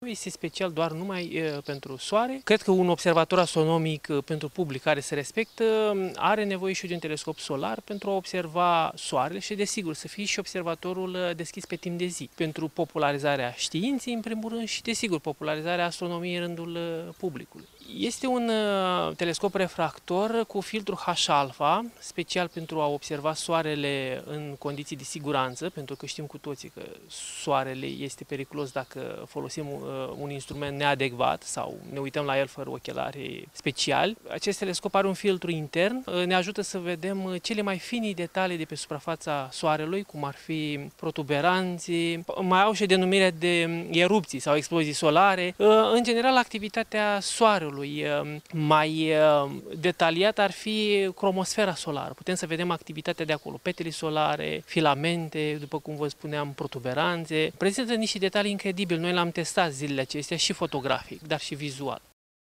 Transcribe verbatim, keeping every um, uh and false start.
Este special doar numai uh, pentru soare. Cred că un observator astronomic uh, pentru public care se respectă uh, are nevoie și de un telescop solar pentru a observa soarele și, desigur, să fie și observatorul uh, deschis pe timp de zi. Pentru popularizarea științei, în primul rând, și, desigur, popularizarea astronomiei în rândul uh, publicului. Este un uh, telescop refractor cu filtru H-alfa, special pentru a observa soarele în condiții de siguranță, pentru că știm cu toții că soarele este periculos dacă folosim uh, un instrument neadecvat sau ne uităm la el fără ochelari speciali. Acest telescop are un filtru intern, uh, ne ajută să vedem cele mai fine detalii de pe suprafața soarelui, cum ar fi protuberanțe, mai au și denumirea de erupții sau explozii solare. Uh, în general, activitatea soarelui mai detaliat ar fi cromosfera solară. Putem să vedem activitatea de acolo, petele solare, filamente, după cum vă spuneam, protuberanțe. Prezintă niște detalii incredibile. Noi l-am testat zilele acestea și fotografic, dar și vizual.